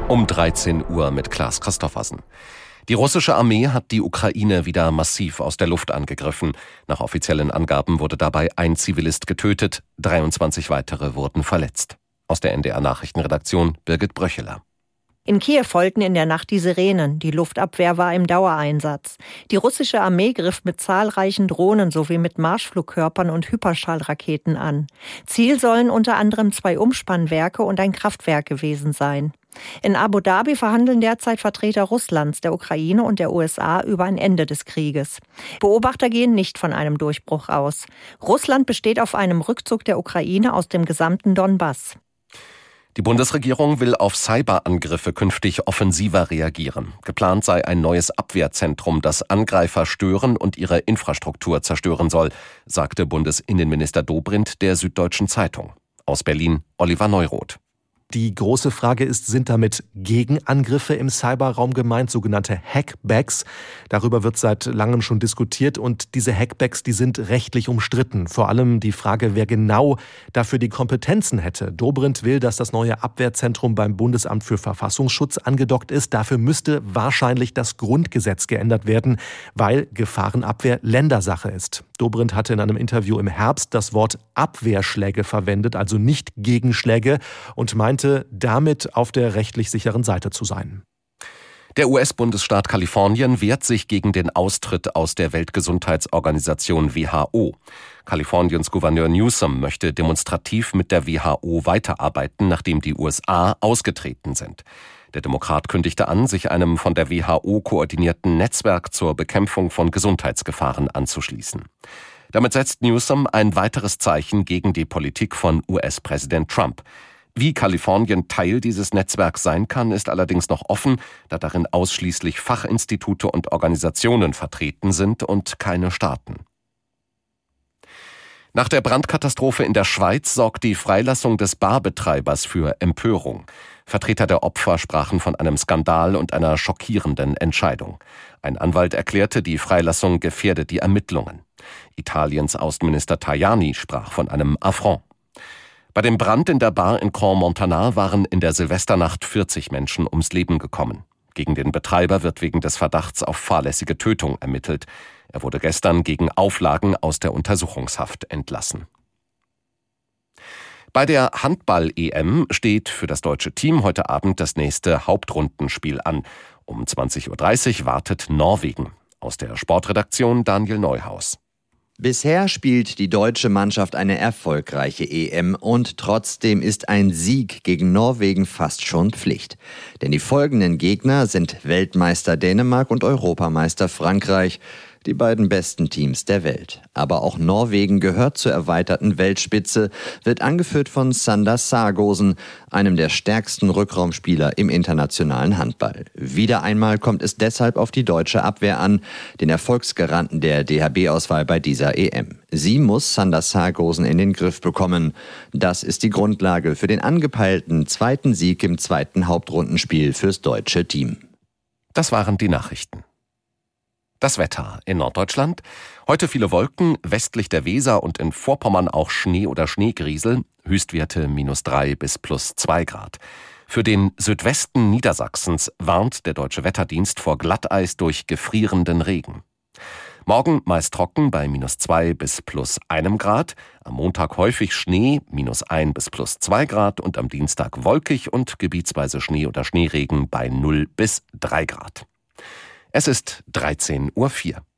Um 13 Uhr mit Klaas Christoffersen. Die russische Armee hat die Ukraine wieder massiv aus der Luft angegriffen. Nach offiziellen Angaben wurde dabei ein Zivilist getötet, 23 weitere wurden verletzt. Aus der NDR-Nachrichtenredaktion Birgit Bröcheler. In Kiew folgten in der Nacht die Sirenen. Die Luftabwehr war im Dauereinsatz. Die russische Armee griff mit zahlreichen Drohnen sowie mit Marschflugkörpern und Hyperschallraketen an. Ziel sollen unter anderem 2 Umspannwerke und ein Kraftwerk gewesen sein. In Abu Dhabi verhandeln derzeit Vertreter Russlands, der Ukraine und der USA über ein Ende des Krieges. Beobachter gehen nicht von einem Durchbruch aus. Russland besteht auf einem Rückzug der Ukraine aus dem gesamten Donbass. Die Bundesregierung will auf Cyberangriffe künftig offensiver reagieren. Geplant sei ein neues Abwehrzentrum, das Angreifer stören und ihre Infrastruktur zerstören soll, sagte Bundesinnenminister Dobrindt der Süddeutschen Zeitung. Aus Berlin Oliver Neuroth. Die große Frage ist, sind damit Gegenangriffe im Cyberraum gemeint, sogenannte Hackbacks? Darüber wird seit langem schon diskutiert und diese Hackbacks, die sind rechtlich umstritten. Vor allem die Frage, wer genau dafür die Kompetenzen hätte. Dobrindt will, dass das neue Abwehrzentrum beim Bundesamt für Verfassungsschutz angedockt ist. Dafür müsste wahrscheinlich das Grundgesetz geändert werden, weil Gefahrenabwehr Ländersache ist. Dobrindt hatte in einem Interview im Herbst das Wort Abwehrschläge verwendet, also nicht Gegenschläge, und meinte, damit auf der rechtlich sicheren Seite zu sein. Der US-Bundesstaat Kalifornien wehrt sich gegen den Austritt aus der Weltgesundheitsorganisation WHO. Kaliforniens Gouverneur Newsom möchte demonstrativ mit der WHO weiterarbeiten, nachdem die USA ausgetreten sind. Der Demokrat kündigte an, sich einem von der WHO koordinierten Netzwerk zur Bekämpfung von Gesundheitsgefahren anzuschließen. Damit setzt Newsom ein weiteres Zeichen gegen die Politik von US-Präsident Trump. Wie Kalifornien Teil dieses Netzwerks sein kann, ist allerdings noch offen, da darin ausschließlich Fachinstitute und Organisationen vertreten sind und keine Staaten. Nach der Brandkatastrophe in der Schweiz sorgt die Freilassung des Barbetreibers für Empörung. Vertreter der Opfer sprachen von einem Skandal und einer schockierenden Entscheidung. Ein Anwalt erklärte, die Freilassung gefährde die Ermittlungen. Italiens Außenminister Tajani sprach von einem Affront. Bei dem Brand in der Bar in Crans-Montana waren in der Silvesternacht 40 Menschen ums Leben gekommen. Gegen den Betreiber wird wegen des Verdachts auf fahrlässige Tötung ermittelt. Er wurde gestern gegen Auflagen aus der Untersuchungshaft entlassen. Bei der Handball-EM steht für das deutsche Team heute Abend das nächste Hauptrundenspiel an. Um 20.30 Uhr wartet Norwegen. Aus der Sportredaktion Daniel Neuhaus. Bisher spielt die deutsche Mannschaft eine erfolgreiche EM und trotzdem ist ein Sieg gegen Norwegen fast schon Pflicht. Denn die folgenden Gegner sind Weltmeister Dänemark und Europameister Frankreich, die beiden besten Teams der Welt. Aber auch Norwegen gehört zur erweiterten Weltspitze, wird angeführt von Sander Sargosen, einem der stärksten Rückraumspieler im internationalen Handball. Wieder einmal kommt es deshalb auf die deutsche Abwehr an, den Erfolgsgaranten der DHB-Auswahl bei dieser EM. Sie muss Sander Sargosen in den Griff bekommen. Das ist die Grundlage für den angepeilten zweiten Sieg im zweiten Hauptrundenspiel fürs deutsche Team. Das waren die Nachrichten. Das Wetter in Norddeutschland. Heute viele Wolken, westlich der Weser und in Vorpommern auch Schnee oder Schneegriesel. Höchstwerte -3 bis +2 Grad. Für den Südwesten Niedersachsens warnt der Deutsche Wetterdienst vor Glatteis durch gefrierenden Regen. Morgen meist trocken bei -2 bis +1 Grad. Am Montag häufig Schnee, -1 bis +2 Grad. Und am Dienstag wolkig und gebietsweise Schnee oder Schneeregen bei 0 bis 3 Grad. Es ist 13:04 Uhr.